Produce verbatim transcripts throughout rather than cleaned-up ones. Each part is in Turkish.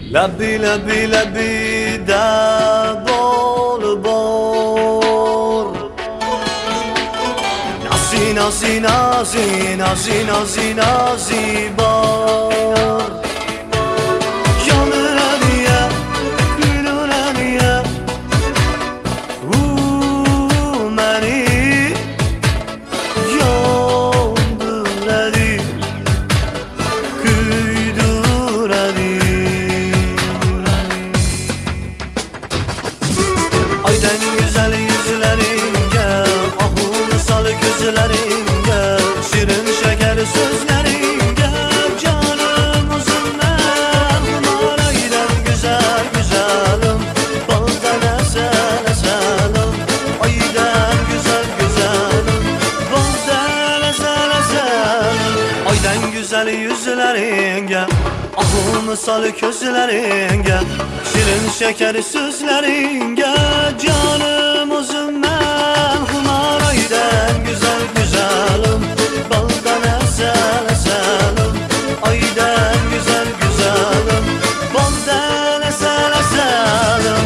لبی لبی لبی در بال بار نازی نازی نازی نازی نازی نازی بار Yanına diye, gülüne diye Uuu beni yandıredi, küydüredi Aydan güzel yüzleringe, ahını salı gözleringe Şirin şeker sözleringe, canım uzun ben Kumar aydan güzel güzelim, baldan esen eselim Aydan güzel güzelim, baldan esen eselim Aydan güzel yüzleringe, ahını salı gözleringe Şirin şeker sözleringe, canım uzun ben Kumar aydan güzel güzelim, baldan esen eselim Aydan güzel güzelim, baldan esen eselim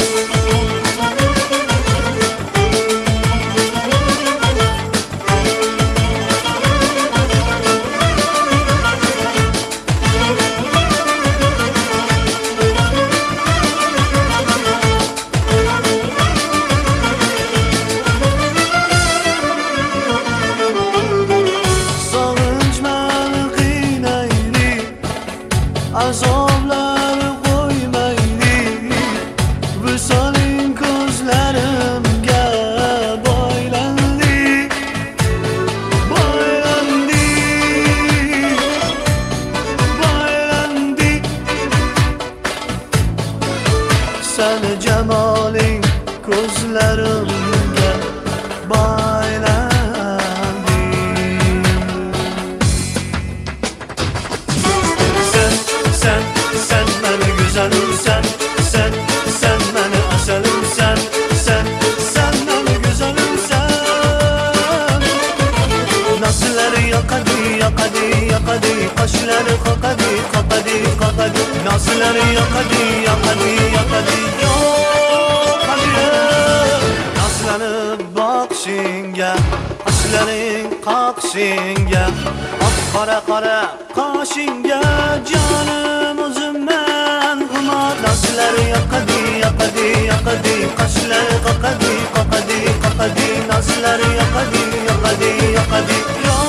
Azoblar qo'ymaydi Visoling ko'zlarimga boylandi Boylandi Boylandi Seni jamoling ko'zlarimga boylandi Sen, sen beni güzelim sen, sen, sen beni aselim sen, sen, sen beni güzelim sen Nasılları yakadı, yakadı, yakadı, kaşları kakadı, kakadı, kakadı Nasılları yakadı, yakadı, yakadı, yakadı Nasılları bak şinge, aşların kalk şinge Ak kara kara kaşinge canım uzun ben Kumar nasılları yakadı, yakadı, yakadı Kaşları kakadı, kakadı, kakadı Nasılları yakadı, yakadı, yakadı